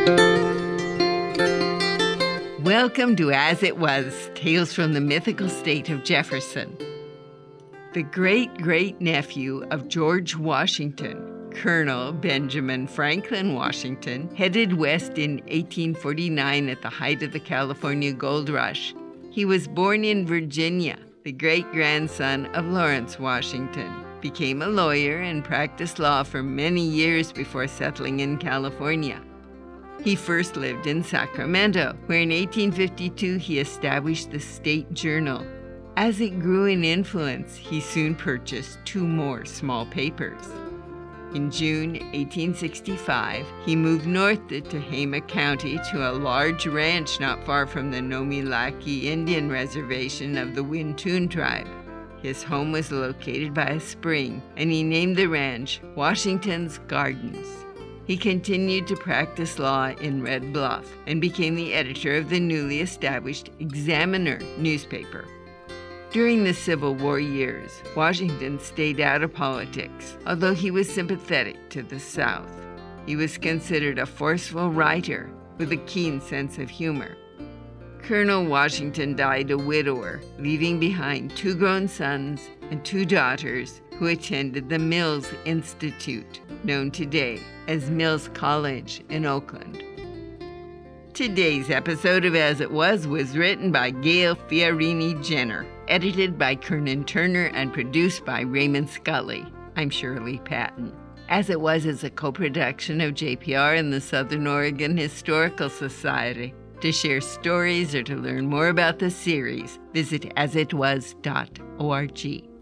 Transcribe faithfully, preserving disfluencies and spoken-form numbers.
Welcome to As It Was, Tales from the Mythical State of Jefferson. The great-great-nephew of George Washington, Colonel Benjamin Franklin Washington, headed west in eighteen forty-nine at the height of the California Gold Rush. He was born in Virginia, the great-grandson of Lawrence Washington, became a lawyer and practiced law for many years before settling in California. He first lived in Sacramento, where in eighteen fifty-two he established the State Journal. As it grew in influence, he soon purchased two more small papers. In June eighteen sixty-five, he moved north to Tehama County to a large ranch not far from the Nomilaki Indian Reservation of the Wintoon tribe. His home was located by a spring, and he named the ranch Washington's Gardens. He continued to practice law in Red Bluff and became the editor of the newly established Examiner newspaper. During the Civil War years, Washington stayed out of politics, although he was sympathetic to the South. He was considered a forceful writer with a keen sense of humor. Colonel Washington died a widower, leaving behind two grown sons and two daughters who attended the Mills Institute, known today as Mills College in Oakland. Today's episode of As It Was was written by Gail Fiorini Jenner, edited by Kernan Turner, and produced by Raymond Scully. I'm Shirley Patton. As It Was is a co-production of J P R and the Southern Oregon Historical Society. To share stories or to learn more about the series, visit as it was dot org.